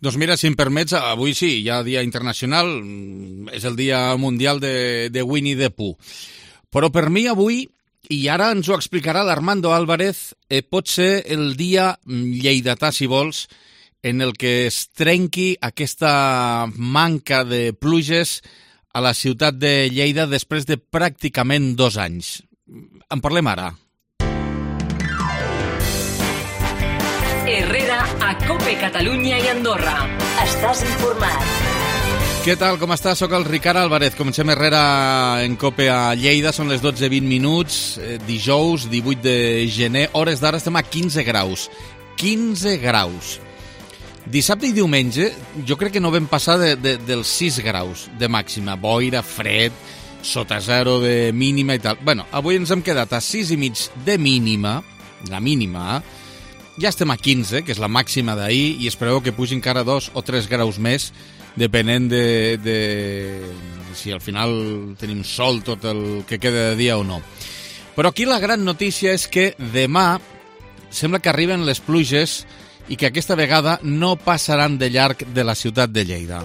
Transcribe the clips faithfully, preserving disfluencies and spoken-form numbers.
Doncs mira, si em permets, avui sí, hi ha dia internacional, és el dia mundial de, de Winnie the Pooh. Però per mi avui, i ara ens ho explicarà l'Armando Álvarez, eh, pot ser el dia lleidatà, si vols, en el que es trenqui aquesta manca de pluges a la ciutat de Lleida després de pràcticament dos anys. En parlem ara. Herrera a COPE Catalunya i Andorra. Estàs informat. Què tal, com estàs? Soc el Ricard Álvarez. Comencem Herrera en COPE a Lleida. Són les dotze vint minuts, eh, dijous, divuit de gener. Hores d'ara estem a quinze graus. quinze graus. Dissabte i diumenge jo crec que no vam passar de, de, dels sis graus de màxima. Boira, fred, sota zero de mínima i tal. Bueno, avui ens hem quedat a sis i mig de mínima, la mínima. Ja estem a quinze, que és la màxima d'ahir, i espereu que pugi encara dos o tres graus més, depenent de, de si al final tenim sol tot el que queda de dia o no. Però aquí la gran notícia és que demà sembla que arriben les pluges i que aquesta vegada no passaran de llarg de la ciutat de Lleida.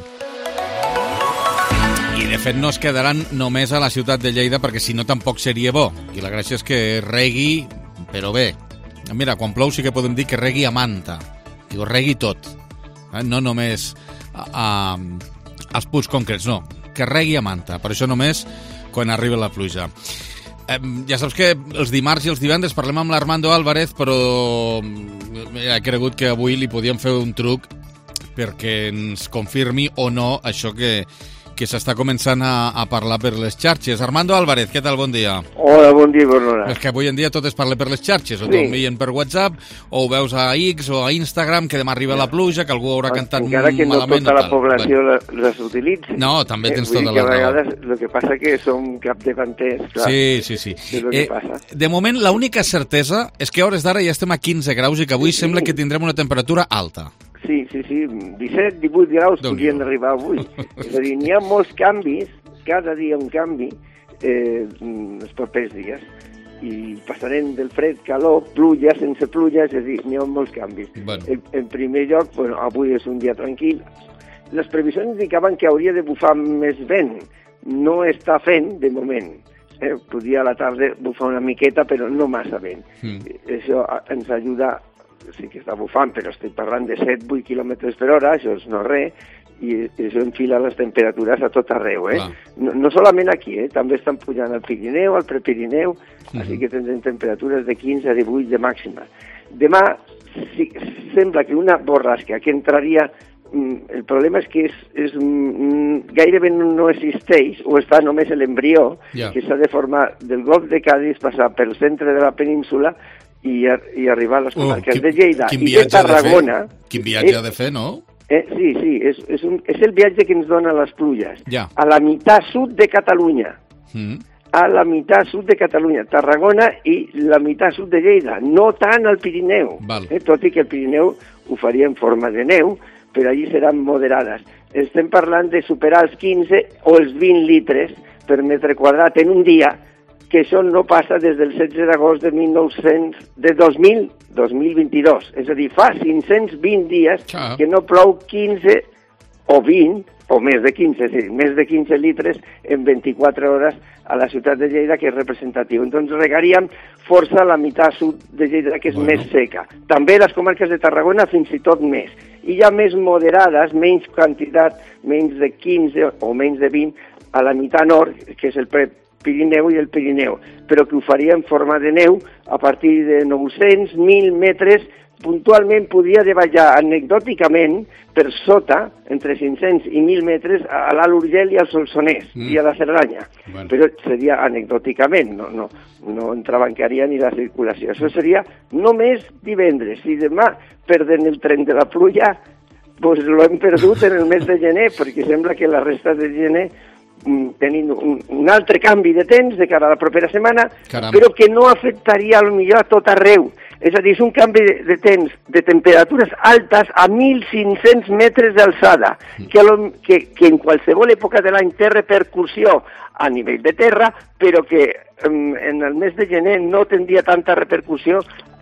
I de fet no es quedaran només a la ciutat de Lleida, perquè si no tampoc seria bo. I la gràcia és que regui, però bé. Mira, quan plou sí que podem dir que regui a manta, que ho regui tot, eh? No només a, a, als punts concrets, no, que regui a manta, per això només quan arriba la pluja. Eh, ja saps que els dimarts i els divendres parlem amb l'Armando Álvarez, però he cregut que avui li podíem fer un truc perquè ens confirmi o no això que... que s'està començant a, a parlar per les xarxes. Armando Álvarez, què tal? Bon dia. Hola, bon dia, bona hora. És que avui en dia tot es parla per les xarxes, o sí. T'ho envien per WhatsApp, o ho veus a X o a Instagram, que demà arriba ja. la pluja, que algú haurà cantat encara que no malament. Tota la població bueno. les utilitza. No, també tens eh, tota la raó. A vegades el que passa que som capdavanters, clar. Sí, sí, sí. És el que eh, passa. De moment, l'única certesa és que a hores d'ara ja estem a quinze graus i que avui sí, sembla sí. que tindrem una temperatura alta. Sí, sí, sí, disset, divuit graus Déu podrien arribar avui. És a dir, n'hi ha molts canvis, cada dia un canvi, eh, els propers dies. I passarem del fred, calor, pluja, sense pluja, és a dir, n'hi ha molts canvis. Bueno. En, en primer lloc, bueno, avui és un dia tranquil. Les previsions indicaven que hauria de bufar més vent. No està fent, de moment. Eh, podria a la tarda bufar una miqueta, però no massa vent. Mm. Això ens ajuda. Sí que està bufant, però estic parlant de set vuit quilòmetres per hora, això és no res, i això enfila les temperatures a tot arreu, eh? No, no solament aquí, eh? També estan pujant al Pirineu, al Prepirineu, mm-hmm. Així que tindrem temperatures de quinze a divuit de màxima. Demà sí, sembla que una borrasca que entraria, el problema és que és, és, gairebé no existeix, o està només l'embrió, yeah. que s'ha de formar del Golf de Cádiz, passar pel centre de la península, I, i arribar a les comarques oh, de Lleida i de Tarragona. De quin viatge ha de fer, no? Eh, sí, sí, és, és, un, és el viatge que ens dona les pluges. Ja. A la meitat sud de Catalunya. Mm. A la meitat sud de Catalunya, Tarragona i la meitat sud de Lleida. No tant al Pirineu. Eh, tot i que el Pirineu ho faria en forma de neu, però allí seran moderades. Estem parlant de superar els quinze o els vint litres per metre quadrat en un dia, que això no passa des del setze d'agost de mil nou-cents, de dos mil, dos mil vint-i-dos. És a dir, fa cinc-cents vint dies ah. que no plou quinze o vint, o més de quinze, sí, més de quinze litres en vint-i-quatre hores a la ciutat de Lleida, que és representatiu. Entonces regaríem força a la meitat sud de Lleida, que és bueno. més seca. També les comarques de Tarragona fins i tot més. I ja més moderades, menys quantitat, menys de quinze o menys de vint, a la meitat nord, que és el pre Pirineu i el Pirineu, però que ho faria en forma de neu a partir de nou-cents, mil metres, puntualment podria davallar anecdòticament per sota, entre cinc-cents i mil metres, a l'Alt Urgell i al Solsonès mm. i a la Cerdanya. Bueno. Però seria anecdòticament, no, no, no entrebancaria ni la circulació. Això seria només divendres. Si demà perden el tren de la pluja, doncs l'hem perdut en el mes de gener, perquè sembla que la resta de gener tenint un, un altre canvi de temps de cara a la propera setmana, Caram. Però que no afectaria potser a tot arreu. És a dir, és un canvi de, de temps, de temperatures altes a mil cinc-cents metres d'alçada, mm. que, que, que en qualsevol època de l'any té repercussió a nivell de terra, però que um, en el mes de gener no tindria tanta repercussió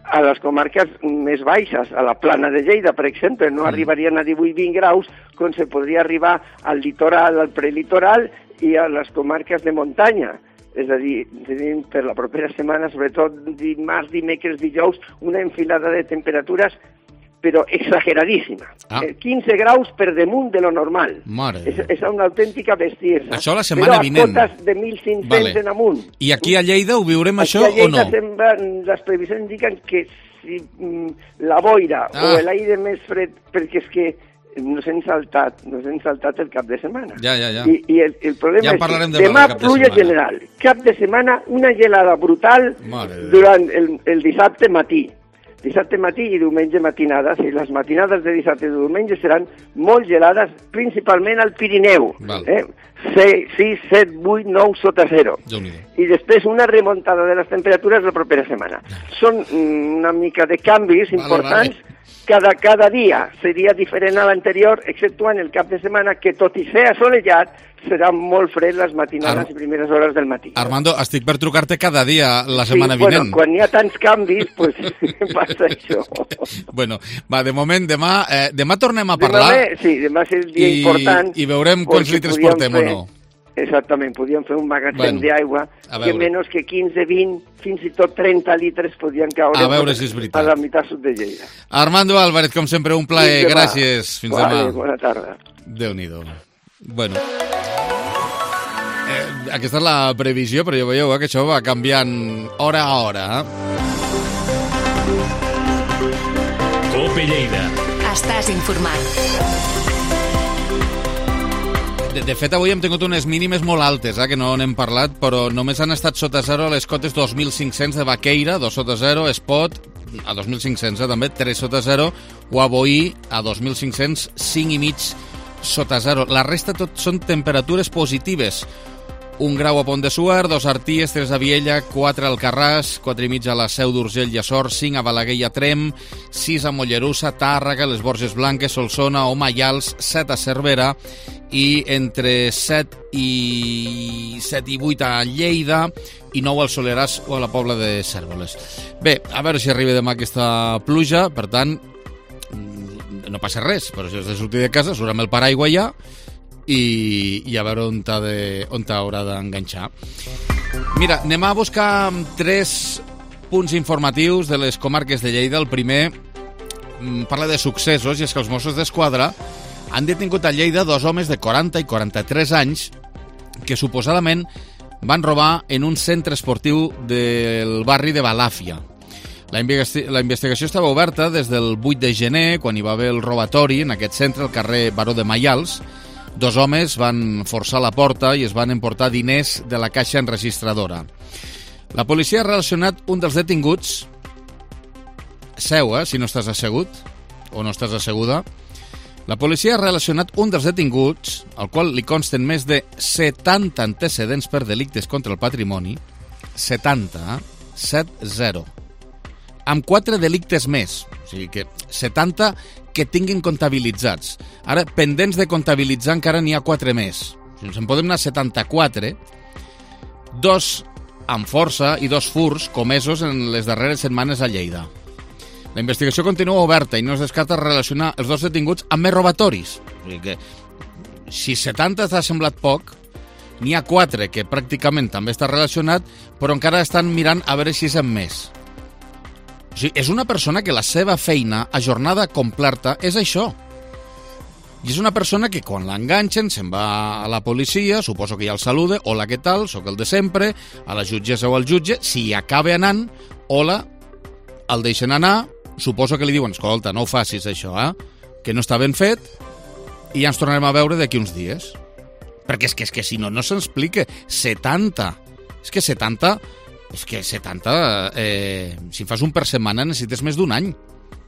a les comarques més baixes, a la plana de Lleida, per exemple, no arribarien a divuit vint graus, com se podria arribar al litoral, al prelitoral i a les comarques de muntanya. És a dir, tenim per la propera setmana, sobretot dimarts, dimecres, dijous, una enfilada de temperatures però exageradíssima. Ah. quinze graus per damunt de lo normal. Mare. És, és una autèntica bestiesa. Això la setmana vinent. Però a cotes de mil cinc-cents vale. En amunt. I aquí a Lleida ho viurem aquí això o no? Aquí a Lleida sembla, les previsions indiquen que si mm, la boira ah. o l'aire més fred, perquè és que nos hem saltat, nos hem saltat el cap de setmana. Ja, ja, ja. I, i el, el problema ja és que de demà cap pluja de general. Cap de setmana, una gelada brutal Mare durant el, el dissabte matí. Dissabte matí i diumenge matinades, i les matinades de dissabte i diumenge seran molt gelades, principalment al Pirineu. Eh? sis, set, vuit, nou sota zero. I després una remuntada de les temperatures la propera setmana. Són una mica de canvis importants. Vale, vale. Cada, cada dia seria diferent a l'anterior, exceptuant el cap de setmana, que tot i ser assolellat, serà molt fred les matinades Ar... i primeres hores del matí. Armando, estic per trucar-te cada dia la setmana sí, vinent. Bueno, quan hi ha tants canvis, pues, passa això. Bueno, va, de moment, demà, eh, demà tornem a parlar. Demà, sí, demà és el dia i, important. I veurem quants litres portem fer, o no. Exactament, podíem fer un magatzem bueno, d'aigua que menys que quinze, vint, fins i tot trenta litres podien caure a, veure si és veritat. A la meitat sud de Lleida. Armando Álvarez, com sempre, un plaer. Gràcies. Fins vale, demà. Bona tarda. Déu-n'hi-do. Bueno, eh, aquesta és la previsió, però ja veieu eh, que això va canviant hora a hora. Eh? Cope Lleida. Estàs informat. De, de fet, avui hem tingut unes mínimes molt altes, eh, que no n'hem parlat, però només han estat sota zero a les cotes dos mil cinc-cents de Baqueira, dos sota zero, Espot, a dos mil cinc-cents, eh, també, tres sota zero, o a Boí, a dos mil cinc-cents, cinc i mig sota zero. La resta tot són temperatures positives. Un grau a Pont de Suert, dos a Arties, tres a Viella, quatre a Alcarràs, quatre i mig a la Seu d'Urgell i Açor, cinc a Balaguer i a Trem, sis a Mollerussa, Tàrrega, les Borges Blanques, Solsona o Maials, set a Cervera i entre set i set i vuit a Lleida i nou al Soleràs o a la Pobla de Cérvoles. Bé, a veure si arriba demà aquesta pluja, per tant, no passa res, però si has de sortir de casa, surt amb el paraigua ja, i, i a veure on t'ha de, on t'haurà d'enganxar. Mira, anem a buscar tres punts informatius de les comarques de Lleida. El primer parla de successos, i és que els Mossos d'Esquadra han detingut a Lleida dos homes de quaranta i quaranta-tres anys que suposadament van robar en un centre esportiu del barri de Balàfia. La, investi- la investigació estava oberta des del vuit de gener, quan hi va haver el robatori en aquest centre, al carrer Baró de Maials. Dos homes van forçar la porta i es van emportar diners de la caixa enregistradora. La policia ha relacionat un dels detinguts, seu, eh, si no estàs assegut o no estàs asseguda, la policia ha relacionat un dels detinguts, al qual li consten més de setanta antecedents per delictes contra el patrimoni, setanta, set zero, amb quatre delictes més, o sigui que setanta que tinguin comptabilitzats. Ara, pendents de comptabilitzar, encara n'hi ha quatre més. Si ens en podem anar a setanta-quatre, dos amb força i dos furs comesos en les darreres setmanes a Lleida. La investigació continua oberta i no es descarta relacionar els dos detinguts amb més robatoris. O sigui que, si setanta t'ha semblat poc, n'hi ha quatre que pràcticament també està relacionat, però encara estan mirant a veure si és amb més. O sigui, és una persona que la seva feina a jornada completa és això. I és una persona que quan l'enganxen se'n va a la policia, suposo que ja el saluda, hola, què tal, sóc el de sempre, a la jutgessa o al jutge, si hi acaba anant, hola, el deixen anar, suposo que li diuen, escolta, no ho facis això, eh? Que no està ben fet, i ja ens tornarem a veure d'aquí uns dies. Perquè és que, és que si no, no s'explica. setanta. És que setanta... És que setanta, eh, si fas un per setmana necessites més d'un any.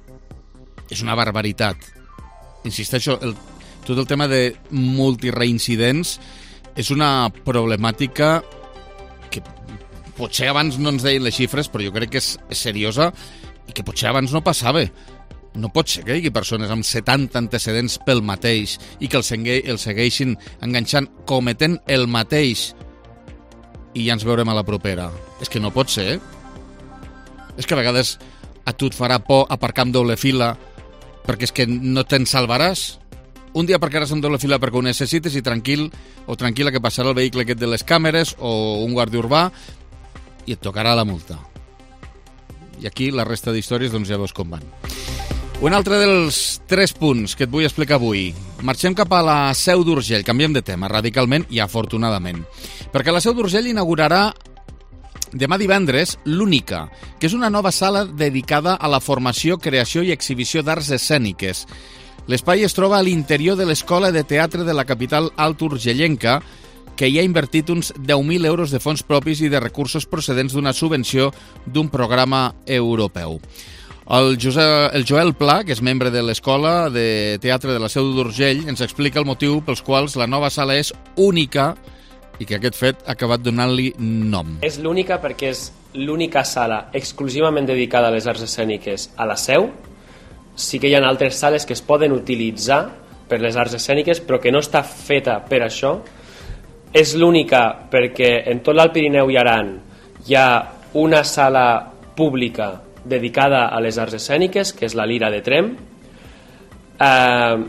És una barbaritat. Insisteixo, el, tot el tema de multireincidents és una problemàtica que potser abans no ens deien les xifres, però jo crec que és, és seriosa i que potser abans no passava. No pot ser que hi hagi persones amb setanta antecedents pel mateix i que el, segui, el segueixin enganxant cometent el mateix i ja ens veurem a la propera. És que no pot ser. És que a vegades a tu et farà por aparcar amb doble fila perquè és que no te'n salvaràs. Un dia aparcaràs en doble fila perquè ho necessites i tranquil o tranquil·la que passarà el vehicle aquest de les càmeres o un guàrdia urbà i et tocarà la multa. I aquí la resta d'històries doncs ja veus com van. Un altre dels tres punts que et vull explicar avui. Marxem cap a la Seu d'Urgell, canviem de tema radicalment i afortunadament. Perquè la Seu d'Urgell inaugurarà demà divendres l'Única, que és una nova sala dedicada a la formació, creació i exhibició d'arts escèniques. L'espai es troba a l'interior de l'Escola de Teatre de la capital alt-urgellenca, que hi ha invertit uns deu mil euros de fons propis i de recursos procedents d'una subvenció d'un programa europeu. El, José, el Joel Pla, que és membre de l'Escola de Teatre de la Seu d'Urgell, ens explica el motiu pels quals la nova sala és única i que aquest fet ha acabat donant-li nom. És l'única perquè és l'única sala exclusivament dedicada a les arts escèniques a la Seu. Sí que hi ha altres sales que es poden utilitzar per les arts escèniques, però que no està feta per això. És l'única perquè en tot l'Alt Pirineu i Aran hi ha una sala pública dedicada a les arts escèniques, que és la Lira de Tremp. Eh,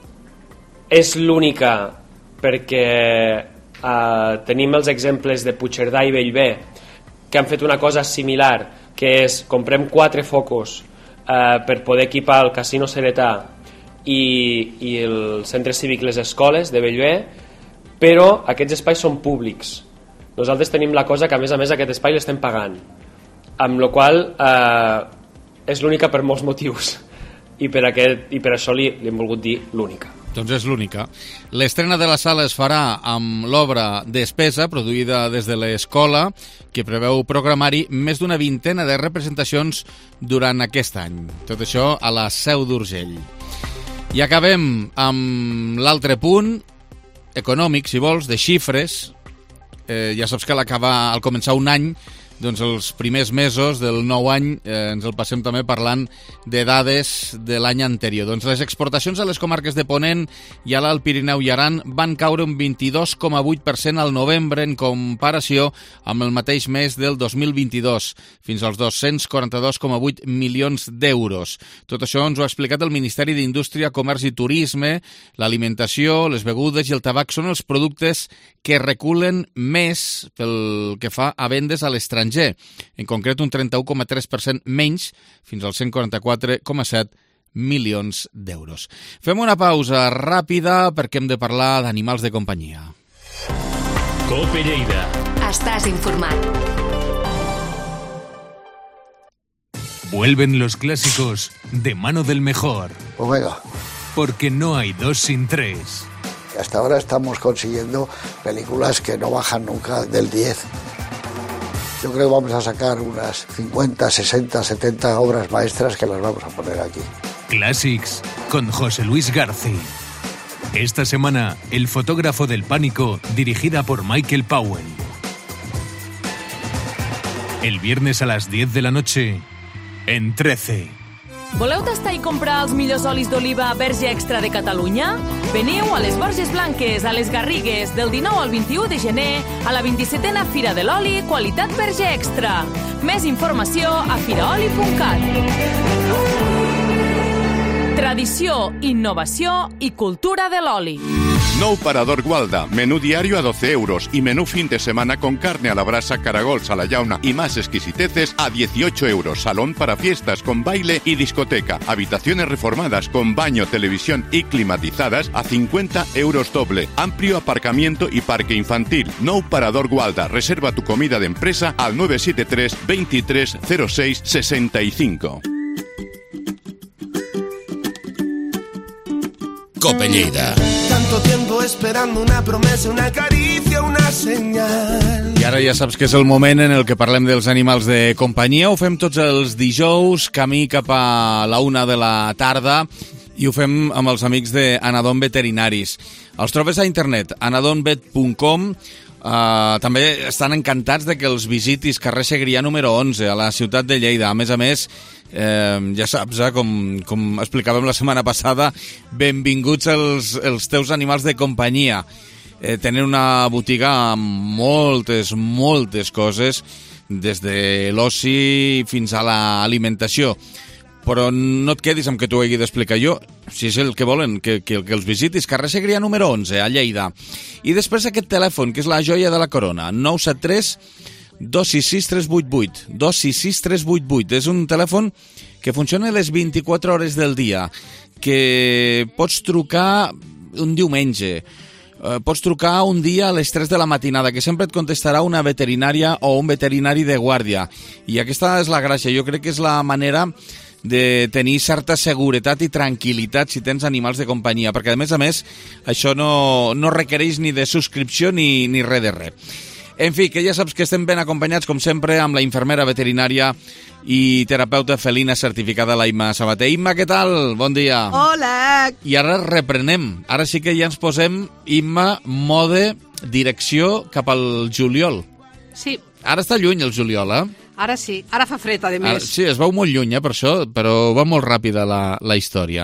és l'única perquè eh, tenim els exemples de Puigcerdà i Bellver que han fet una cosa similar, que és comprem quatre focus eh, per poder equipar el Casino Seretà i, i el Centre Cívic Les Escoles de Bellver, però aquests espais són públics. Nosaltres tenim la cosa que a més a més aquest espai l'estem pagant, amb la qual eh, és l'única per molts motius i per, aquest, i per això li, li hem volgut dir l'única. Doncs és l'única. L'estrena de la sala es farà amb l'obra Despesa, produïda des de l'escola, que preveu programar-hi més d'una vintena de representacions durant aquest any. Tot això a la Seu d'Urgell. I acabem amb l'altre punt, econòmic, si vols, de xifres. Eh, ja saps que al acabar, al començar un any, doncs els primers mesos del nou any eh, ens el passem també parlant de dades de l'any anterior. Doncs les exportacions a les comarques de Ponent i a l'Alt Pirineu i Aran van caure un vint-i-dos coma vuit per cent al novembre en comparació amb el mateix mes del dos mil vint-i-dos, fins als dos-cents quaranta-dos coma vuit milions d'euros. Tot això ens ho ha explicat el Ministeri d'Indústria, Comerç i Turisme. L'alimentació, les begudes i el tabac són els productes que reculen més pel que fa a vendes a l'estranger. En concret, un trenta-u coma tres per cent menys, fins als cent quaranta-quatre coma set milions d'euros. Fem una pausa ràpida perquè hem de parlar d'animals de companyia. Cope Lleida. Estàs informat. Vuelven los clásicos de mano del mejor. Pues venga. Porque no hay dos sin tres. Hasta ahora estamos consiguiendo películas que no bajan nunca del diez. Yo creo que vamos a sacar unas cincuenta, sesenta, setenta obras maestras que las vamos a poner aquí. Classics con José Luis García. Esta semana, El fotógrafo del pánico, dirigida por Michael Powell. El viernes a las diez de la noche, en trece. Voleu tastar i comprar els millors olis d'oliva Verge Extra de Catalunya? Veniu a les Borges Blanques, a les Garrigues, del dinou al vint-i-u de gener, a la vint-i-setena Fira de l'Oli, qualitat Verge Extra. Més informació a firaoli punt cat. Tradició, innovació i cultura de l'oli. Nou Parador Gualda, menú diario a doce euros y menú fin de semana con carne a la brasa, caragols a la llauna y más exquisiteces a dieciocho euros. Salón para fiestas con baile y discoteca. Habitaciones reformadas con baño, televisión y climatizadas a cincuenta euros doble. Amplio aparcamiento y parque infantil. Nou Parador Gualda. Reserva tu comida de empresa al nueve siete tres, veintitrés, cero seis, sesenta y cinco. Cope Lleida. Tanto tiempo esperando una promesa, una caricia, una señal. I ara ja saps que és el moment en el que parlem dels animals de companyia. Ho fem tots els dijous, camí cap a la una de la tarda, i ho fem amb els amics de Anadom Veterinaris. Els trobes a internet, anadonvet punt com. Uh, també estan encantats de que els visitis carrer Segrià número onze, a la ciutat de Lleida. A més a més, eh, ja saps, eh, com, com explicàvem la setmana passada, benvinguts els, els teus animals de companyia. Eh, tenen una botiga amb moltes, moltes coses des de l'oci fins a l'alimentació. Però no et quedis amb que t'ho hagi d'explicar jo, si és el que volen, que, que, que els visitis. Carrer Segrià número onze, a Lleida. I després aquest telèfon, que és la joia de la corona, nou set tres dos sis sis tres vuit vuit, dos sis sis tres vuit vuit. És un telèfon que funciona les vint-i-quatre hores del dia, que pots trucar un diumenge, eh, pots trucar un dia a les tres de la matinada, que sempre et contestarà una veterinària o un veterinari de guàrdia. I aquesta és la gràcia, jo crec que és la manera de tenir certa seguretat i tranquil·litat si tens animals de companyia, perquè a més a més això no, no requereix ni de subscripció ni, ni res de res. En fi, que ja saps que estem ben acompanyats, com sempre, amb la infermera veterinària i terapeuta felina certificada, la Imma Sabater. Imma, què tal? Bon dia. Hola. I ara reprenem. Ara sí que ja ens posem, Imma, mode, direcció cap al juliol. Sí. Ara està lluny el juliol, eh? Ara sí, ara fa fred, a més. Ara, sí, es veu molt lluny, eh, per això, però va molt ràpida la, la història.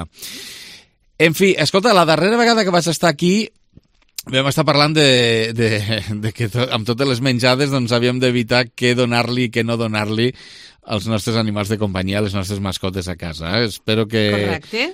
En fi, escolta, la darrera vegada que vas estar aquí vam estar parlant de, de, de que to, amb totes les menjades doncs, havíem d'evitar què donar-li i què no donar-li als nostres animals de companyia, a les nostres mascotes a casa. Eh? Espero que Correcte.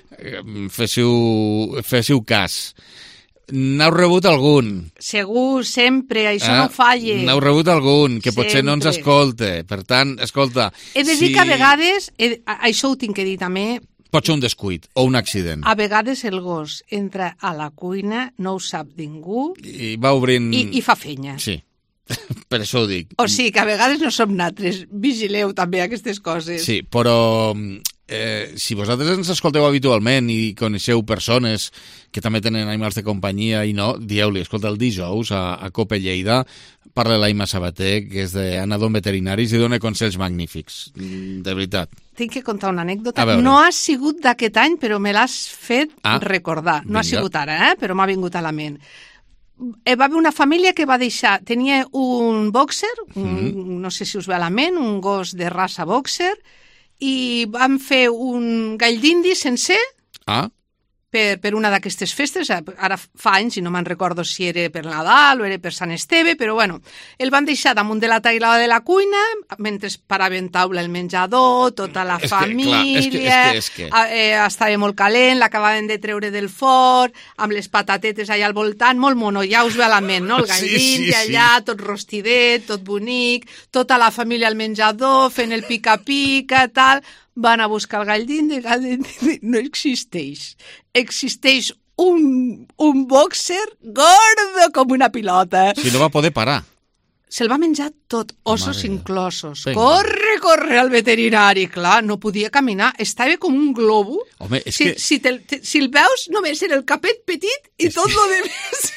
féssiu, féssiu cas. N'heu rebut algun? Segur, sempre, això ah, no falla. N'heu rebut algun, que sempre. Potser no ens escolte. Per tant, escolta... He de dir si... que a vegades, he, això ho tinc que dir també... Pot ser un descuit o un accident. A vegades el gos entra a la cuina, no ho sap ningú... I va obrint... I, i fa fenya. Sí, per això ho dic. O sigui que a vegades no som natres. Vigileu també aquestes coses. Sí, però... Eh, si vosaltres ens escolteu habitualment i coneixeu persones que també tenen animals de companyia i no, dieu-li, escolta, el dijous a, a Cope Lleida parla la Imma Sabater, que és d'Anadom Veterinaris, i dona consells magnífics, de veritat. Tinc que contar una anècdota. No ha sigut d'aquest any, però me l'has fet ah, recordar. No vinga. Ha sigut ara, eh? Però m'ha vingut a la ment. Va haver una família que va deixar... Tenia un boxer, un, mm. no sé si us ve a la ment, un gos de raça boxer, i van fer un gall d'indi sencer ah. per, per una d'aquestes festes. Ara fa anys, i no me'n recordo si era per Nadal o era per Sant Esteve, però bueno, el van deixar damunt de la taula de la cuina, mentre paraven taula el menjador, tota la és família, que, clar, és que, és que, és que... Eh, estava molt calent, l'acabaven de treure del forn, amb les patatetes allà al voltant, molt mono, ja us ve a la ment, no? El gall sí, d'indi sí, allà, sí. Tot rostidet, tot bonic, tota la família al menjador, fent el pica-pica, tal... Van a buscar el gall d'indi, el gall d'indi no existeix. Existeix un, un boxer gordo com una pilota. Si no va poder parar. Se'l va menjar tot, ossos Mare inclosos. Venga. Corre, corre al veterinari. Clar, no podia caminar, estava com un globo. Home, és si, que... si, te, te, si el veus, només era el capet petit i és tot que... lo de més...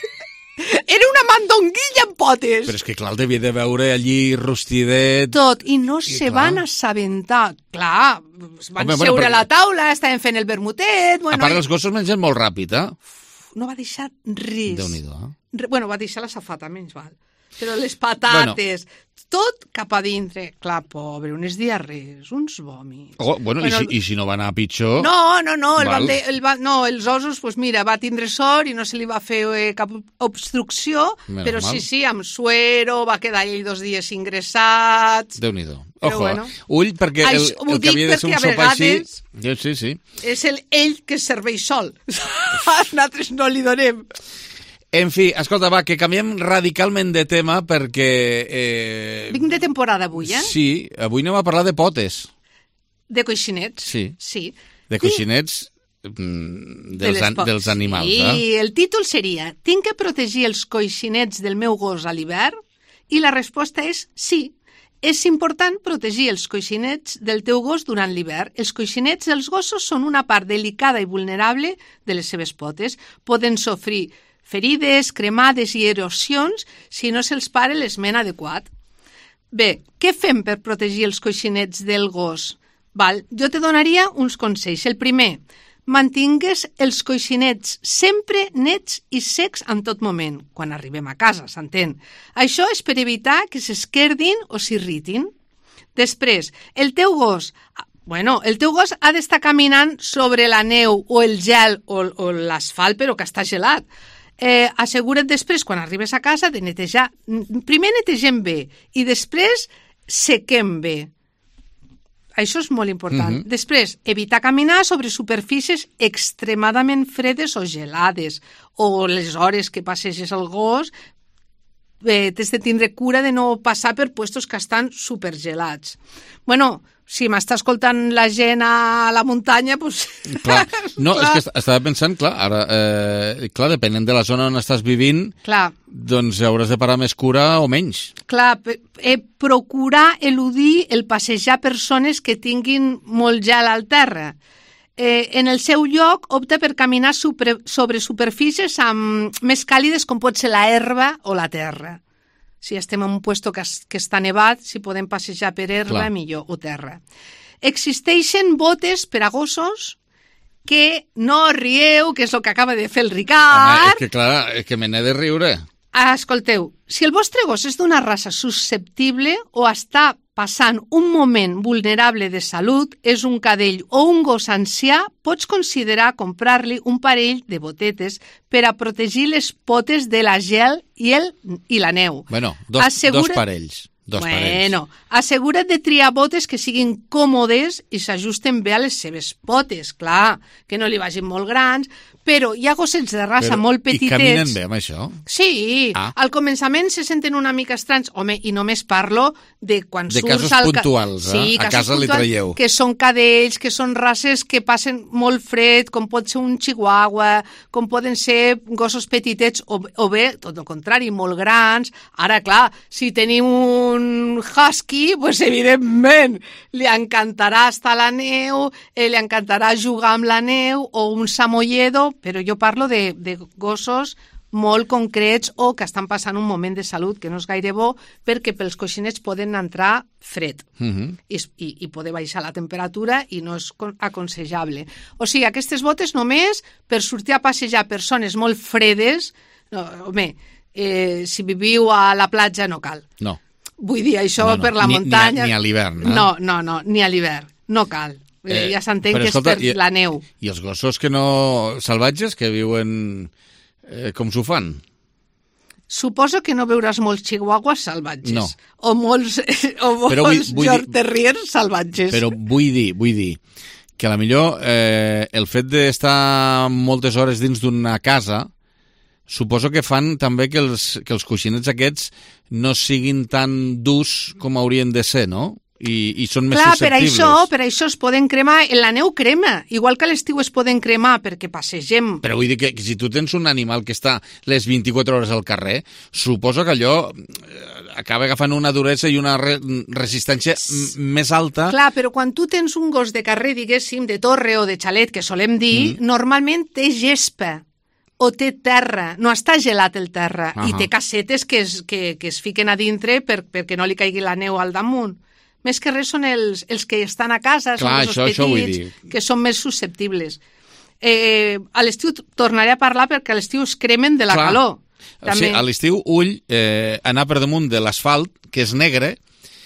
Era una mandonguilla amb potes. Però és que, clar, el devia de veure allí rostidet... Tot, i no I se clar. van assabentar. Clar, van Home, seure bueno, a la taula, estaven fent el vermutet... Bueno, a part, i... els gossos mengen molt ràpid, eh? No va deixar res. Déu-n'hi-do, eh? Re... Bueno, va deixar la safata, menys val. Però les patates... Bueno. Tot cap a dintre. Clar, pobre, unes diarrees, uns vòmits. Oh, bueno, bueno i, si, i si no va anar pitjor... No, no, no, el van de, el va, no els ossos, pues mira, va tindre sort i no se li va fer eh, cap obstrucció, Menos però mal. sí, sí, amb suero, va quedar ell dos dies ingressats... Déu-n'hi-do. Ojo, bueno, ull, perquè el, això, el que havia de ser un sopar així... Sí, sí. És el, ell que serveix sol. Nosaltres no li donem... En fi, escolta, va, que canviem radicalment de tema perquè... Eh... Vinc de temporada avui, eh? Sí, avui anem a parlar de potes. De coixinets. Sí, sí. de coixinets I... dels, de an dels animals. Sí, eh? El títol seria «Tinc que protegir els coixinets del meu gos a l'hivern?» I la resposta és sí. És important protegir els coixinets del teu gos durant l'hivern. Els coixinets dels gossos són una part delicada i vulnerable de les seves potes. Poden sofrir ferides, cremades i erosions si no se'ls para l'esment adequat. Bé, què fem per protegir els coixinets del gos? Val, jo te donaria uns consells. El primer, mantingues els coixinets sempre nets i secs en tot moment, quan arribem a casa, s'entén. Això és per evitar que s'esquerdin o s'irritin. Després, el teu gos... Bueno, el teu gos ha d'estar caminant sobre la neu o el gel o, o l'asfalt, però que està gelat. Eh, assegura't després, quan arribes a casa, de netejar. Primer netegem bé i després sequem bé. Això és molt important. Uh-huh. Després, evitar caminar sobre superfícies extremadament fredes o gelades, o les hores que passeges el gos, eh, t'has de tindre cura de no passar per puestos que estan supergelats. Bueno, si m'està escoltant la gent a la muntanya, doncs... Clar. No, clar. És que estava pensant, clar, ara, eh, clar, depenent de la zona on estàs vivint, clar. Doncs hauràs de parar més cura o menys. Clar, eh, procurar eludir el passejar persones que tinguin molt gel al terra. Eh, en el seu lloc, opta per caminar sobre, sobre superfícies amb, més càlides com pot ser la herba o la terra. Si estem en un puesto que, es, que està nevat, si podem passejar per herba, clar. Millor, o terra. Existeixen botes per a gossos que no rieu, que és el que acaba de fer el Ricard. Home, és que clar, és que me n'he de riure. Escolteu, si el vostre gos és d'una raça susceptible o està passant un moment vulnerable de salut, és un cadell o un gos ancià, pots considerar comprar-li un parell de botetes per a protegir les potes de la gel i, el, i la neu. Bueno, dos, Assegura... dos parells. Dos bueno, parells. Assegura't de triar botes que siguin còmodes i s'ajusten bé a les seves potes, clar, que no li vagin molt grans, però hi ha gossets de raça però, molt petitets... I caminen bé amb això? Sí, ah. Al començament se senten una mica estranys, home, i només parlo de quan de surts... De casos puntuals, eh? Sí, a casa li traieu. Que són cadells, que són races que passen molt fred, com pot ser un chihuahua, com poden ser gossos petitets, o, o bé, tot el contrari, molt grans. Ara, clar, si tenim un husky, pues, evidentment, li encantarà estar a la neu, eh, li encantarà jugar amb la neu, o un samoyedo, però jo parlo de, de gossos molt concrets o que estan passant un moment de salut que no és gaire bo perquè pels coixinets poden entrar fred uh-huh. I, i, i poder baixar la temperatura i no és aconsellable. O sigui, aquestes botes només per sortir a passejar persones molt fredes, no, home, eh, si viviu a la platja no cal. No. Vull dir, això no, no. per la ni, muntanya... Ni a, ni a l'hivern, eh? No, no, no, ni a l'hivern, no cal. Eh, ja s'entén que escolta, és per i, la neu. I els gossos que no... salvatges que viuen... Eh, com s'ho fan? Suposo que no veuràs molts chihuahuas salvatges. No. O molts, o molts York Terriers salvatges. Però vull dir, vull dir que a la millor eh, el fet d'estar moltes hores dins d'una casa suposo que fan també que els, que els coixinets aquests no siguin tan durs com haurien de ser, no? I, i són més Clar, susceptibles. Per això, per això es poden cremar. La neu crema, igual que a l'estiu es poden cremar perquè passegem. Però vull dir que si tu tens un animal que està les vint-i-quatre hores al carrer, suposo que allò acaba agafant una duresa i una re resistència més alta. Clar, però quan tu tens un gos de carrer, diguéssim, de torre o de xalet, que solem dir, mm. normalment té gespa o té terra, no està gelat el terra, uh -huh. i té casetes que es, que, que es fiquen a dintre per, perquè no li caigui la neu al damunt. Més que res són els, els que estan a casa, Clar, són els això, petits, això vull dir. Que són més susceptibles. Eh, a l'estiu tornaré a parlar perquè a l'estiu es cremen de la Clar. calor. També. Sí, a l'estiu ull eh, anar per damunt de l'asfalt, que és negre,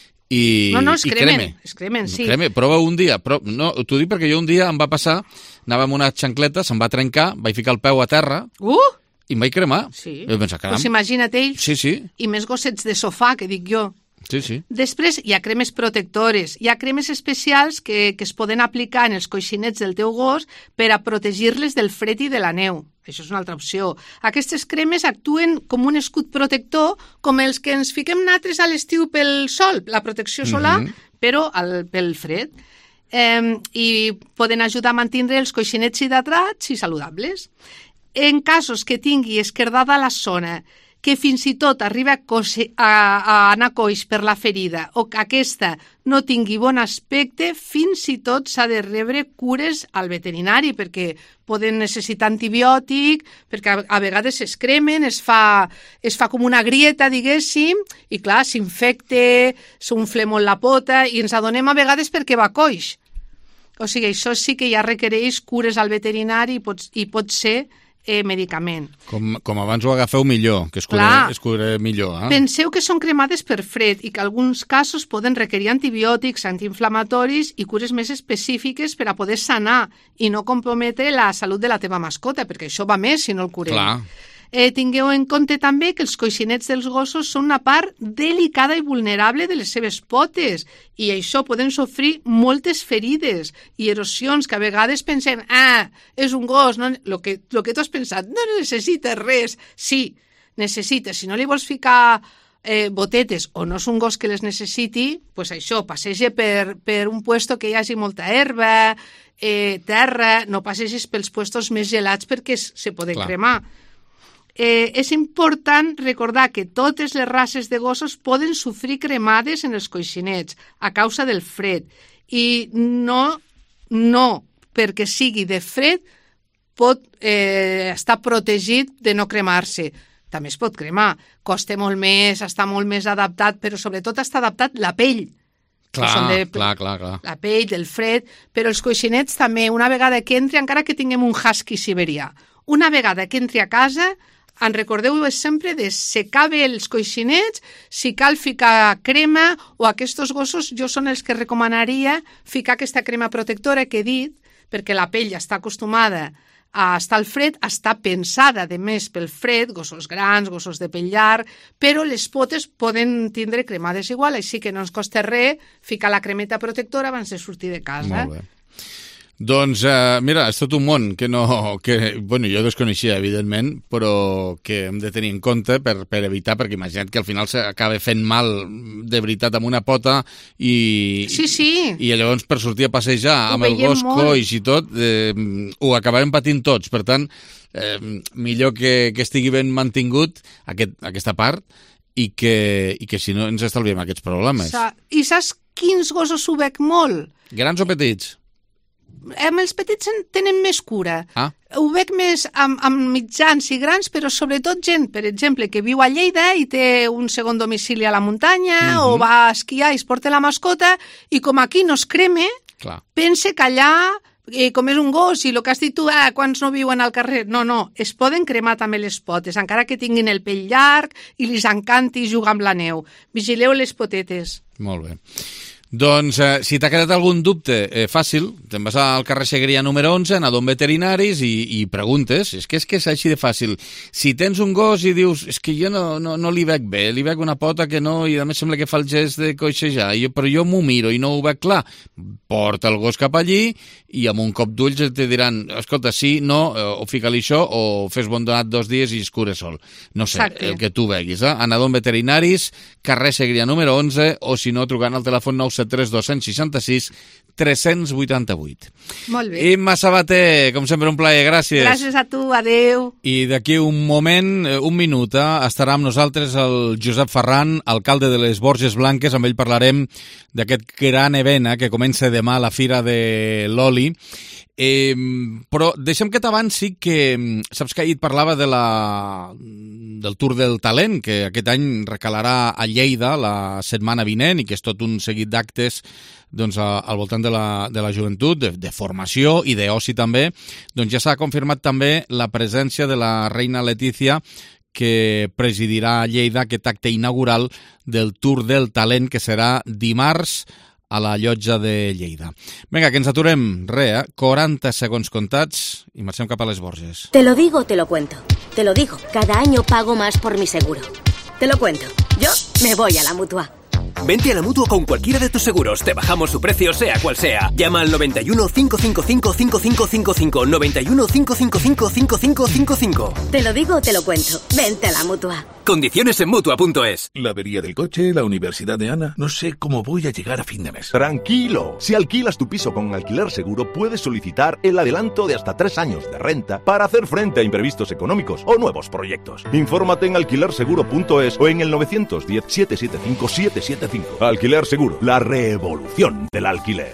i, no, no, es i cremen, creme. Es cremen, sí. Creme. Prova un dia. Pro... No, t'ho dic perquè jo un dia em va passar, anava amb una xancleta, se'm va trencar, vaig ficar el peu a terra, uh! i em vaig cremar. Sí. I vaig pensar, caram. Pues imagina't ells. Sí, sí. I més gossets de sofà, que dic jo. Sí, sí. Després hi ha cremes protectores, hi ha cremes especials que, que es poden aplicar en els coixinets del teu gos per a protegir-les del fred i de la neu. Això és una altra opció. Aquestes cremes actuen com un escut protector, com els que ens fiquem natres a l'estiu pel sol, la protecció solar, mm-hmm. però al, pel fred. Eh, I poden ajudar a mantenir els coixinets hidratats i saludables. En casos que tingui esquerdada la zona, que fins i tot arriba a, cose, a, a anar coix per la ferida o que aquesta no tingui bon aspecte, fins i tot s'ha de rebre cures al veterinari perquè poden necessitar antibiòtic, perquè a, a vegades es cremen, es fa, es fa com una grieta, diguéssim, i clar, s'infecte, s'unfle molt la pota i ens adonem a vegades perquè va coix. O sigui, això sí que ja requereix cures al veterinari i pot, i pot ser Eh, medicament. Com, com abans ho agafeu millor, que es cura, es cura millor. Eh? Penseu que són cremades per fred i que en alguns casos poden requerir antibiòtics, antiinflamatoris i cures més específiques per a poder sanar i no comprometre la salut de la teva mascota, perquè això va més si no el curem. Clar. Eh, tingueu en compte també que els coixinets dels gossos són una part delicada i vulnerable de les seves potes i això poden sofrir moltes ferides i erosions que a vegades pensem, ah, és un gos, no? Lo que, lo que tu has pensat, no necessites res. Sí, necessites. Si no li vols ficar eh, botetes o no és un gos que les necessiti, pues això, passeja per, per un puesto que hi hagi molta herba, eh, terra, no passegis pels puestos més gelats perquè se poden Clar. cremar. Eh, és important recordar que totes les races de gossos poden sofrir cremades en els coixinets a causa del fred i no, no perquè sigui de fred pot eh, estar protegit de no cremar-se. També es pot cremar, costa molt més, està molt més adaptat, però sobretot està adaptat la pell. Clar, de, clar, clar, clar. La pell, del fred, però els coixinets també, una vegada que entri, encara que tinguem un husky siberià, una vegada que entri a casa, en recordeu sempre de secar bé els coixinets, si cal ficar crema o aquests gossos jo són els que recomanaria ficar aquesta crema protectora que he dit, perquè la pell ja està acostumada a estar al fred, està pensada de més pel fred, gossos grans, gossos de pell llarg, però les potes poden tindre cremades igual, així que no ens costa res ficar la cremeta protectora abans de sortir de casa. Molt bé. Doncs, eh, mira, és tot un món que no... que, bueno, jo desconeixia, evidentment, però que hem de tenir en compte per, per evitar, perquè imagina't que al final s'acaba fent mal de veritat amb una pota i... Sí, sí. I, i llavors per sortir a passejar ho amb el gos molt. Coix i tot, eh, ho acabem patint tots. Per tant, eh, millor que, que estigui ben mantingut aquest, aquesta part i que, i que si no ens estalviem aquests problemes. Sa I saps quins gossos ho veig molt? Grans o petits? Amb els petits tenen més cura. Ah. Ho veig més amb, amb mitjans i grans, però sobretot gent, per exemple, que viu a Lleida i té un segon domicili a la muntanya mm-hmm. o va a esquiar i es porta la mascota i com aquí no es creme, Clar. pense que allà, eh, com és un gos i el que has dit tu, ah, quants no viuen al carrer? No, no, es poden cremar també les potes, encara que tinguin el pell llarg i li encanti jugar amb la neu. Vigileu les potetes. Molt bé. Doncs, eh, si t'ha quedat algun dubte, eh, fàcil, te'n vas al carrer Segrià número onze, a Don Veterinaris i, i preguntes. És que és que és així de fàcil. Si tens un gos i dius, és que jo no, no, no li veig bé, li veig una pota que no, i a més sembla que fa el gest de coixejar, jo, però jo m'ho miro i no ho veig clar, porta el gos cap allí i amb un cop d'ulls te diran, escolta, sí, no, o fica-li això, o fes bon donat dos dies i es cura sol. No sé, Exacte. El que tu veguis, eh? A Don Veterinaris, carrer Segrià número onze, o si no, trucant al telèfon nou set tres dos sis sis tres vuit vuit. Molt bé. Imma Sabater, com sempre un plaer, gràcies. Gràcies a tu, adeu. I d'aquí un moment, un minut, eh, estarà amb nosaltres el Josep Ferran, alcalde de les Borges Blanques, amb ell parlarem d'aquest gran event eh, que comença demà a la Fira de l'Oli. Eh, però deixa'm que t'avanci que saps que ahir et parlava de la, del Tour del Talent, que aquest any recalarà a Lleida la setmana vinent i que és tot un seguit d'actes doncs, a, al voltant de la, de la joventut, de, de formació i d'oci també. Doncs ja s'ha confirmat també la presència de la reina Letícia, que presidirà a Lleida aquest acte inaugural del Tour del Talent, que serà dimarts a la llotja de Lleida. Vinga, que ens aturem. Re, eh? quaranta segons contats i marxem cap a les Borges. Te lo digo, te lo cuento. Te lo digo, cada año pago más por mi seguro. Te lo cuento. Yo me voy a la Mutua. Vente a la Mutua con cualquiera de tus seguros. Te bajamos su precio, sea cual sea. Llama al noventa y uno, cinco cinco cinco, cinco cinco cinco cinco. noventa y uno, cinco cinco cinco, cinco cinco cinco cinco. Te lo digo, te lo cuento. Vente a la Mutua. Condiciones en Mutua punto es. La avería del coche, la universidad de Ana. No sé cómo voy a llegar a fin de mes. Tranquilo. Si alquilas tu piso con Alquiler Seguro, puedes solicitar el adelanto de hasta tres años de renta para hacer frente a imprevistos económicos o nuevos proyectos. Infórmate en alquiler seguro punto es o en el nueve uno cero, siete siete cinco, siete siete cinco. Alquiler Seguro, la revolución del alquiler.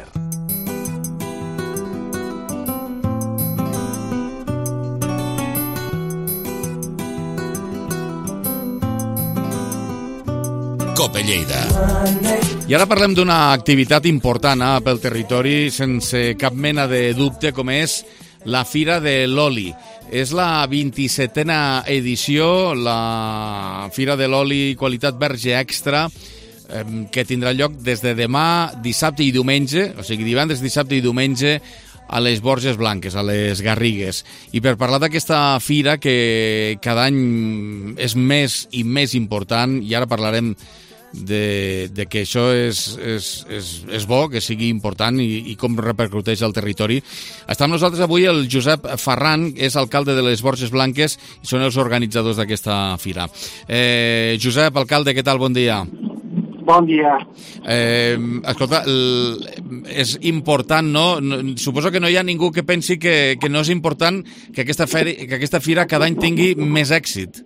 Cope Lleida. I ara parlem d'una activitat important eh, pel territori, sense cap mena de dubte, com és la Fira de l'Oli. És la vint-i-setena edició, la Fira de l'Oli Qualitat Verge Extra, que tindrà lloc des de demà, dissabte i diumenge, o sigui, divendres, dissabte i diumenge, a les Borges Blanques, a les Garrigues. I per parlar d'aquesta fira que cada any és més i més important, i ara parlarem de, de que això és, és, és, és bo, que sigui important i, i com repercuteix al territori. Està amb nosaltres avui el Josep Ferran, és alcalde de les Borges Blanques i són els organitzadors d'aquesta fira. Eh, Josep, alcalde, què tal? Bon dia. Bon dia. Eh, escolta, el, és important, no? Suposo que no hi ha ningú que pensi que, que no és important que aquesta, feri, que aquesta fira cada any tingui més èxit.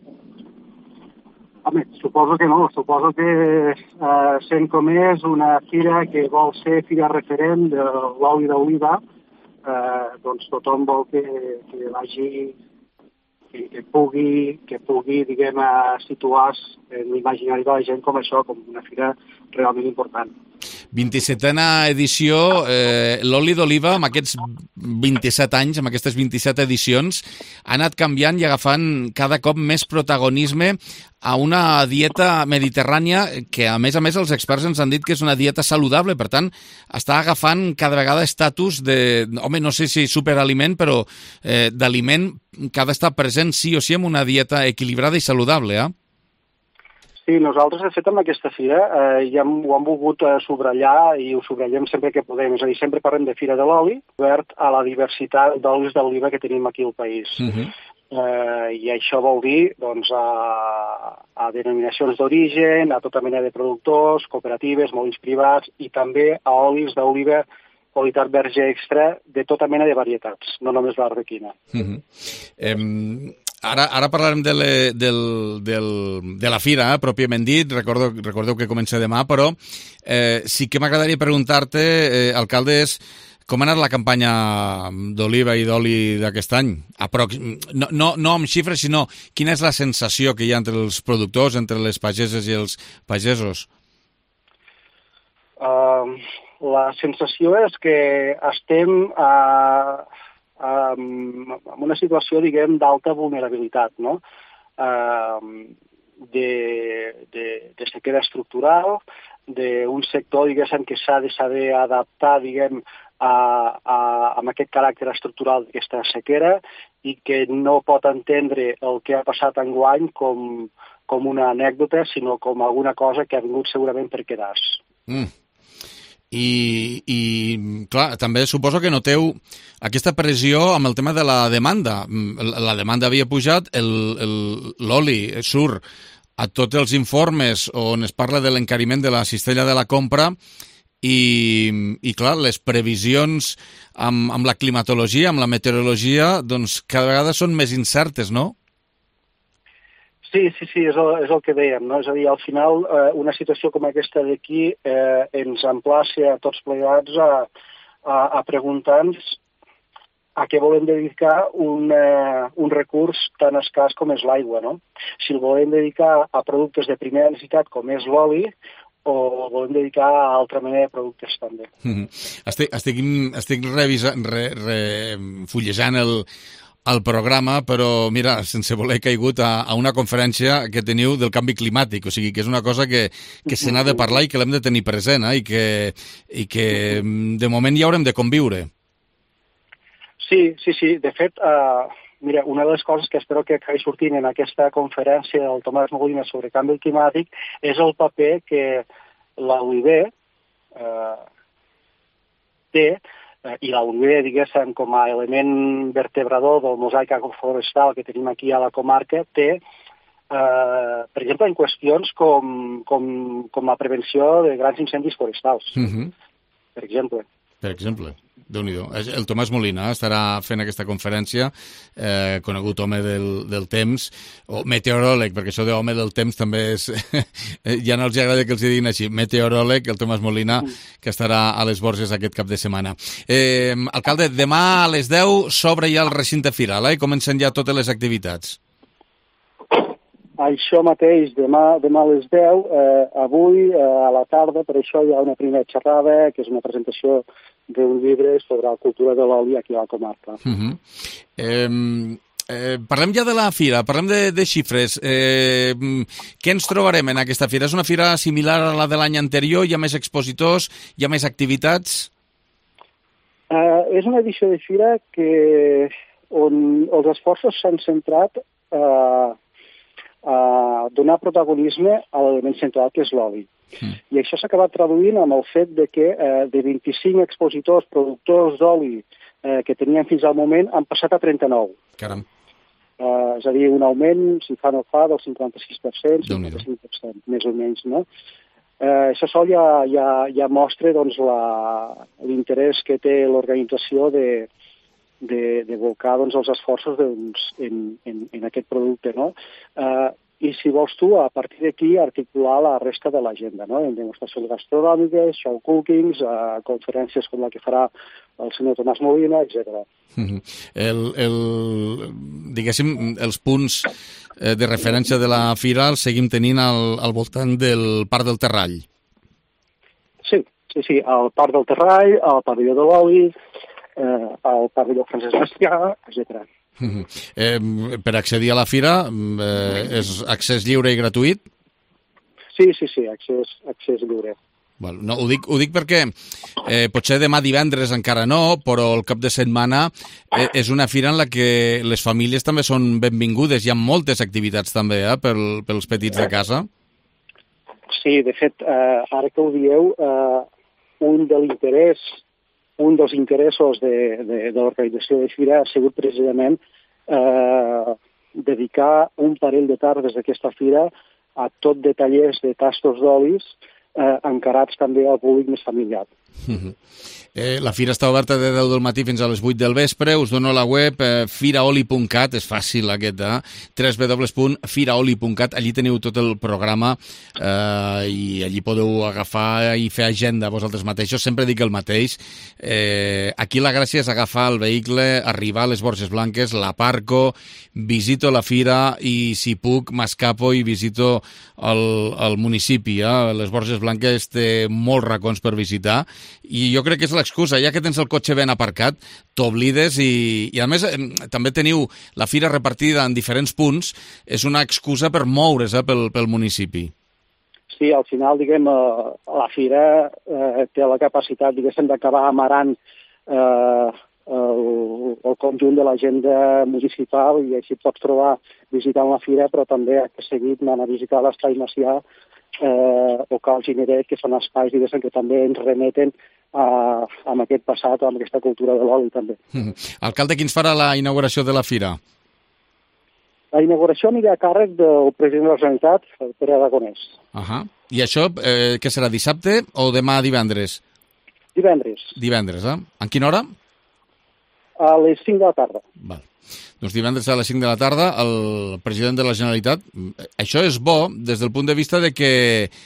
Home, suposo que no. Suposo que eh, sent com és una fira que vol ser fira referent de l'oli d'oliva, eh, doncs tothom vol que, que vagi... Que, que pugui, que pugui diguem, situar en l'imaginari de la gent com això, com una fira realment important. vint-i-setena edició, eh, l'oli d'oliva, amb aquests vint-i-set anys, amb aquestes vint-i-set edicions, ha anat canviant i agafant cada cop més protagonisme a una dieta mediterrània que, a més a més, els experts ens han dit que és una dieta saludable, per tant, està agafant cada vegada estatus de, home, no sé si superaliment, però eh, d'aliment que ha d'estar present sí o sí en una dieta equilibrada i saludable, eh? Sí, nosaltres, de fet, amb aquesta fira eh, ja ho hem volgut eh, subratllar i ho subratllem sempre que podem. És a dir, sempre parlem de Fira de l'Oli, obert a la diversitat d'olis d'oliva que tenim aquí al país. Uh-huh. eh, I això vol dir doncs, a, a denominacions d'origen, a tota mena de productors, cooperatives, molins privats i també a olis d'oliva qualitat verge extra de tota mena de varietats, no només l'arlequina. Uh-huh. Eh... Ara, ara parlarem de, le, del, del, de la fira, eh, pròpiament dit, Recordo, recordeu que comença demà, però eh, sí que m'agradaria preguntar-te, eh, alcalde, és com ha anat la campanya d'oliva i d'oli d'aquest any? Aprox no, no, no amb xifres, sinó quina és la sensació que hi ha entre els productors, entre les pageses i els pagesos? Uh, la sensació és que estem a... Uh... Um, en una situació, diguem, d'alta vulnerabilitat, no? Um, de, de, de sequera estructural, d'un sector, diguéssim, que s'ha de saber adaptar, diguem, a, a, a aquest caràcter estructural d'aquesta sequera i que no pot entendre el que ha passat enguany com, com una anècdota, sinó com alguna cosa que ha vingut segurament per quedar-se. Mm. I, i, clar, també suposo que noteu aquesta pressió amb el tema de la demanda. La demanda havia pujat, l'oli surt a tots els informes on es parla de l'encariment de la cistella de la compra i, i clar, les previsions amb, amb la climatologia, amb la meteorologia, doncs cada vegada són més incertes, no? Sí, sí, sí, és el, és el que dèiem, no? És a dir, al final, eh, una situació com aquesta d'aquí eh, ens emplaça a tots plegats a, a, a preguntar-nos a què volem dedicar un, eh, un recurs tan escàs com és l'aigua, no? Si el volem dedicar a productes de primera necessitat com és l'oli, o volem dedicar a altra mena de productes també. Mm-hmm. Estic, estic, estic revisant, re, re, fullejant el... al programa, però mira, sense voler he caigut a, a una conferència que teniu del canvi climàtic, o sigui que és una cosa que, que se n'ha de parlar i que l'hem de tenir present, eh? I, que, i que de moment ja haurem de conviure. Sí, sí, sí. De fet, uh, mira, una de les coses que espero que acabi sortint en aquesta conferència del Tomàs Molina sobre canvi climàtic és el paper que l'oliver uh, té i l'oliver, diguéssim, com a element vertebrador del mosaic agroforestal que tenim aquí a la comarca, té, eh, per exemple, en qüestions com, com, com la prevenció de grans incendis forestals, uh-huh. per exemple. Per exemple, Déu-n'hi-do. El Tomàs Molina estarà fent aquesta conferència, eh, conegut home del, del temps, o meteoròleg, perquè això d'home del temps també és... ja no els agrada que els diguin així. Meteoròleg, el Tomàs Molina, que estarà a les Borges aquest cap de setmana. Eh, alcalde, demà a les deu s'obre ja el recinte firal, eh, i comencen ja totes les activitats. Això mateix, demà, demà a les deu, eh, avui eh, a la tarda, per això hi ha una primera xerrada, que és una presentació d'un llibre sobre la cultura de l'oli aquí a la comarca. Uh-huh. eh, eh, parlem ja de la fira, parlem de, de xifres. Eh, què ens trobarem en aquesta fira? És una fira similar a la de l'any anterior? Hi ha més expositors? Hi ha més activitats? Uh, és una edició de fira que, on els esforços s'han centrat uh, a donar protagonisme a l'element central, que és l'oli. Mm. I això s'ha acabat traduint amb el fet de que eh, de vint-i-cinc expositors, productors d'oli eh, que tenien fins al moment, han passat a trenta-nou. Caram. Eh, és a dir, un augment, si fa no fa, del cinquanta-sis per cent, cinquanta-cinc per cent, més o menys, no? Eh, això sol ja, ja, ja mostra doncs, la, l'interès que té l'organització de, de, de volcar doncs, els esforços doncs, en, en, en aquest producte, no? Eh, I si vols tu, a partir d'aquí, articular la resta de l'agenda, no? En demostracions gastronòmiques, show cookings, eh, conferències com la que farà el senyor Tomàs Molina, etcètera. Mm-hmm. El, el, diguéssim, els punts eh, de referència de la fira els seguim tenint al, al voltant del Parc del Terrall. Sí, sí, sí, al Parc del Terrall, al pavelló de l'oli, eh, al pavelló Francesc Macià, etcètera. Uh-huh. Eh, per accedir a la fira eh, és accés lliure i gratuït? Sí, sí, sí, accés, accés lliure. Bueno, no, ho, dic, ho dic perquè eh, potser demà divendres encara no, però el cap de setmana eh, és una fira en la que les famílies també són benvingudes. Hi ha moltes activitats també eh, pel, pels petits de casa. Sí, de fet, eh, ara que ho dieu, eh, un de l'interès un dels interessos de, de, de l'organització de fira ha sigut precisament eh, dedicar un parell de tardes d'aquesta fira a tot de tallers de tastos d'olis eh, encarats també al públic més familiar. Uh-huh. Eh, la fira està oberta de deu del matí fins a les vuit del vespre. Us dono la web eh, firaoli punt cat, és fàcil aquest, eh? w w w punt firaoli punt cat. Allí teniu tot el programa eh, i allí podeu agafar i fer agenda vosaltres mateixos. Sempre dic el mateix. Eh, aquí la gràcia és agafar el vehicle, arribar a les Borges Blanques, l'aparco, visito la fira i, si puc, m'escapo i visito el, el municipi. Eh? Les Borges Blanques té molts racons per visitar i jo crec que és l'excusa, ja que tens el cotxe ben aparcat, t'oblides i, i a més eh, també teniu la fira repartida en diferents punts, és una excusa per moure's eh, pel, pel municipi. Sí, al final, diguem, eh, la fira eh, té la capacitat, diguéssim, d'acabar amarant eh, el, el conjunt de l'agenda municipal i així pots trobar visitant la fira, però també acte seguit anant a visitar l'Espai Macià eh, o Cal Gineret, que són espais, diguéssim, que també ens remeten a, amb aquest passat o amb aquesta cultura de l'oli, també. Mm. Alcalde, qui ens farà la inauguració de la fira? La inauguració anirà a càrrec del president de la Generalitat, el Pere Aragonès. Uh-huh. I això, eh, què serà, dissabte o demà divendres? Divendres. Divendres, eh? En quina hora? A les cinc de la tarda. Val. Doncs divendres a les cinc de la tarda, el president de la Generalitat... Això és bo des del punt de vista de que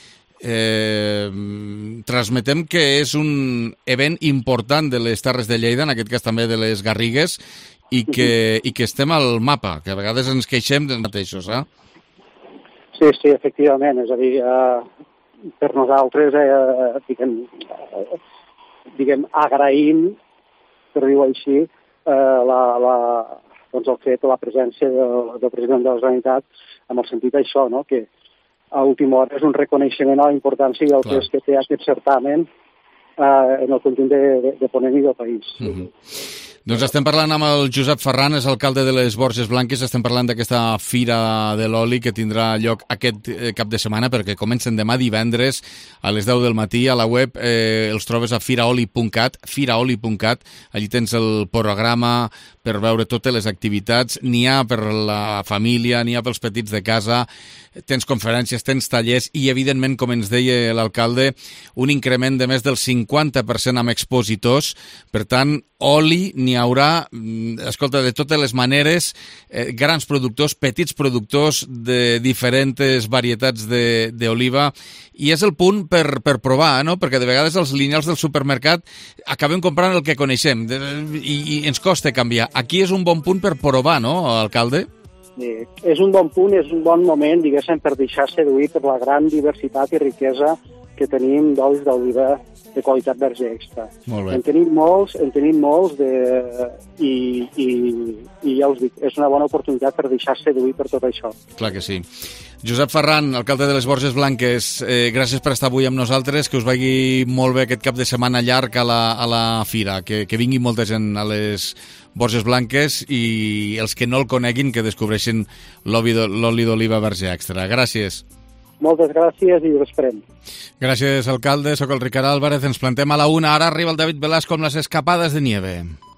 eh, transmetem que és un event important de les Terres de Lleida, en aquest cas també de les Garrigues, i que, i que estem al mapa, que a vegades ens queixem dels mateixos, eh? Sí, sí, efectivament. És a dir, eh, per nosaltres, eh, diguem, eh, diguem, agraïm, per dir-ho així, eh, la, la, doncs el fet, la presència del, del president de la Generalitat, amb el sentit d'això, no?, que a última hora és un reconeixement a la importància del que, és que té aquest certamen eh, en el conjunt de, de, de Ponent i del país. Mm-hmm. Doncs estem parlant amb el Josep Ferran, és alcalde de les Borges Blanques, estem parlant d'aquesta Fira de l'Oli que tindrà lloc aquest cap de setmana, perquè comencen demà divendres a les deu del matí. A la web eh, els trobes a firaoli punt cat, firaoli punt cat, allí tens el programa per veure totes les activitats, n'hi ha per la família, n'hi ha pels petits de casa, tens conferències, tens tallers i, evidentment, com ens deia l'alcalde, un increment de més del cinquanta per cent amb expositors. Per tant, oli n'hi haurà, escolta, de totes les maneres, eh, grans productors, petits productors de diferents varietats d'oliva, i és el punt per, per provar, no? Perquè de vegades els lineals del supermercat acabem comprant el que coneixem i, i ens costa canviar. Aquí és un bon punt per provar, no, alcalde? Sí, és un bon punt, és un bon moment, diguéssim, per deixar seduir per la gran diversitat i riquesa que tenim d'olis d'oliva de qualitat verge extra. Molt bé. En tenim molts, en tenim molts de... I, i, i ja us dic, és una bona oportunitat per deixar seduir per tot això. Clar que sí. Josep Ferran, alcalde de les Borges Blanques, eh, gràcies per estar avui amb nosaltres, que us vagi molt bé aquest cap de setmana llarg a la, a la fira, que, que vingui molta gent a les Borges Blanques i els que no el coneguin que descobreixin l'oli d'oliva verge extra. Gràcies. Moltes gràcies i us esperem. Gràcies, alcalde. Soc el Ricard Álvarez. Ens plantem a la una. Ara arriba el David Velasco amb les escapades de nieve.